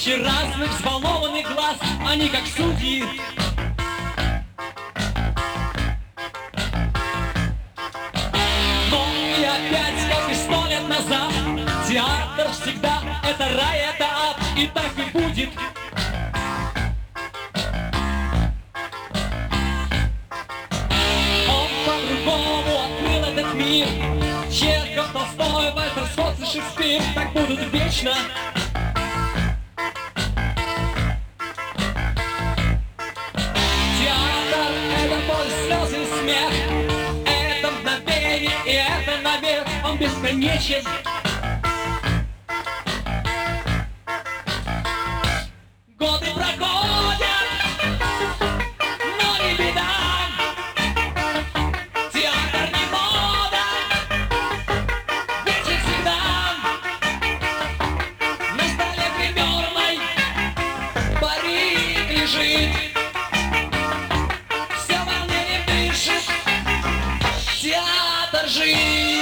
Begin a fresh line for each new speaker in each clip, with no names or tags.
тысячи разных взволнованных глаз, они как судьи. Но и опять, как и 100 лет назад, театр всегда это рай, это ад, и так и будет. Он по-другому открыл этот мир. Чехов, Толстой, Вальтер Скотт и Шекспир так будут вечно. Театр — это боль, слезы и смех, это мгновение и это навек, он бесконечен. Годы проходят, но не беда. Театр не мода, вечен всегда. На столе гримерной парик лежит, все волнением дышит, театр жизнь.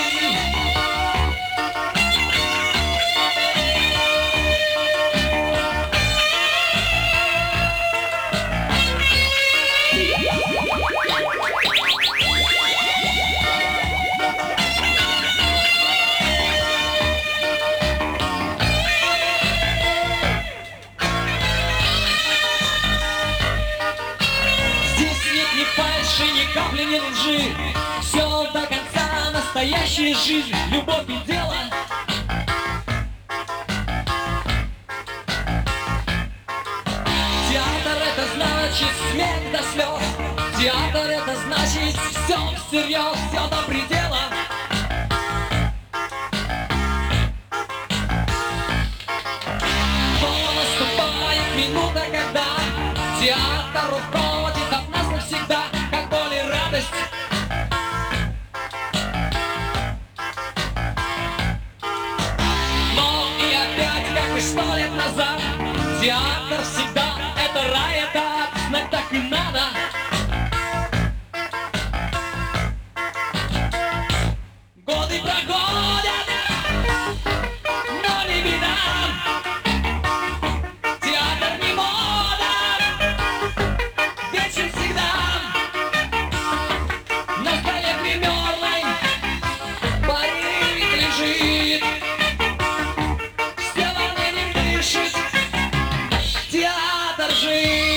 Ни фальши, ни капли, ни лжи, все до конца, настоящая жизнь, любовь и дело. Театр — это значит смех до слез, театр — это значит все всерьез, все до предела. Но наступает минута, когда театр уходит от нас навсегда, как боль и радость. Но и опять, как и 100 лет назад, театр всегда это рай, это ад, знать так и надо. Годы проходят, но не беда. Театр не мода, вечен всегда. На столе гримерной парик лежит, все волнением дышит, театр жизнь.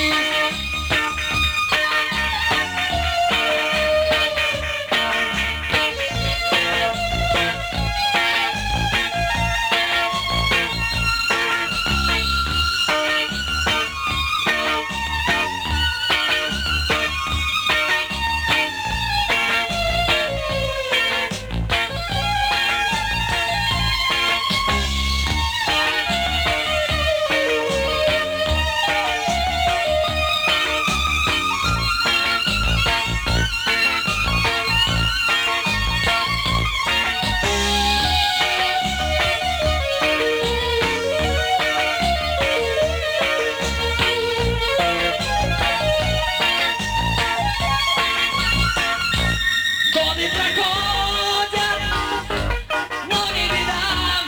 Годы проходят, но не беда.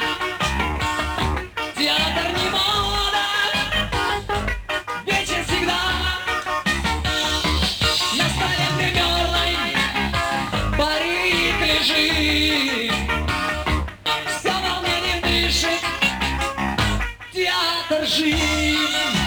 Театр не мода, вечен всегда. На столе гримерной парик лежит, все волнением дышит, театр жизнь.